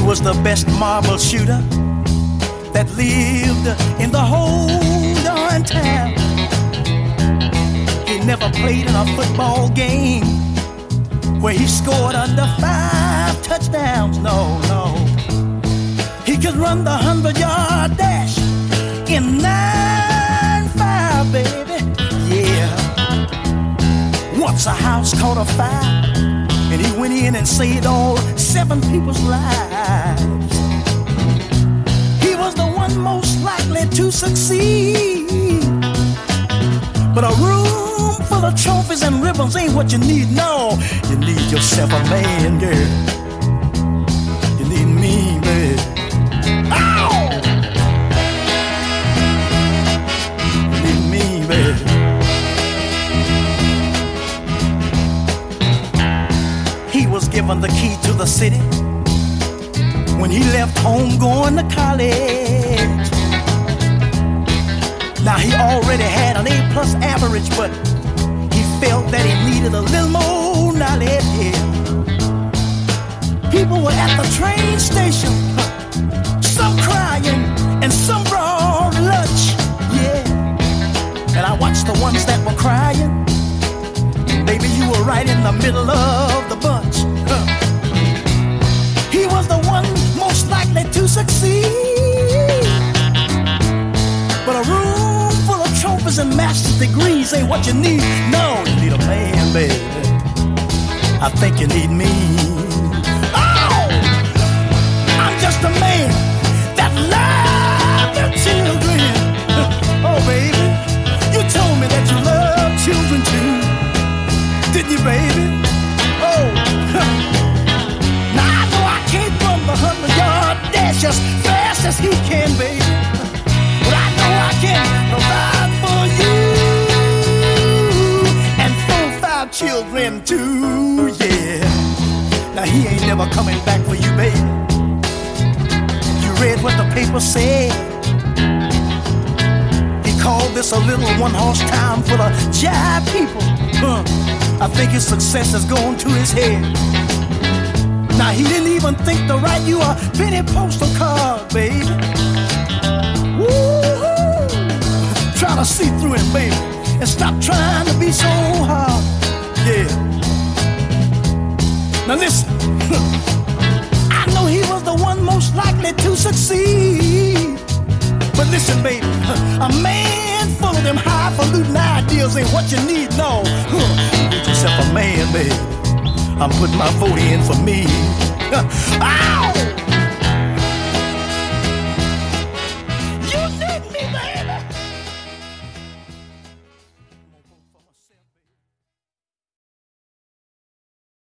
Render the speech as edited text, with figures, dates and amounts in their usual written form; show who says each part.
Speaker 1: was the best marble shooter that lived in the whole darn town. He never played in a football game where he scored under 5 touchdowns. No, no. He could run the 100-yard dash in 9.5, baby. Yeah. Once a house caught a fire, and he went in and saved all 7 people's lives. He was the one most likely to succeed. But a room full of trophies and ribbons ain't what you need. No, you need yourself a man, girl. You need me, baby. Ow! You need me, baby. He was given the key to the city when he left home going to college. Now he already had an A+ average, but he felt that he needed a little more knowledge. Yeah. People were at the train station, some crying and some brought lunch. Yeah. And I watched the ones that were crying. Baby, you were right in the middle of the bunch. He was the one most likely to succeed. But a room full of trophies and master's degrees ain't what you need. No, you need a man, baby. I think you need me. Oh! I'm just a man that loves the children. Oh, baby, you told me that you love children too. Didn't you, baby? Oh, now I know I can't run the 100-yard dash as fast as he can, baby. But I know I can provide for you and 4, 5 children too, yeah. Now he ain't never coming back for you, baby. You read what the paper said. He called this a little one-horse town full of jive people. I think his success has gone to his head. Now he didn't even think to write you a penny postal card, baby. Woo-hoo. Try to see through him, baby, and stop trying to be so hard. Yeah. Now listen, I know he was the one most likely to succeed. But listen, baby, a man full of them highfalutin ideas ain't what you need, no. Get yourself a man, baby. I'm putting my vote in for me. Ow!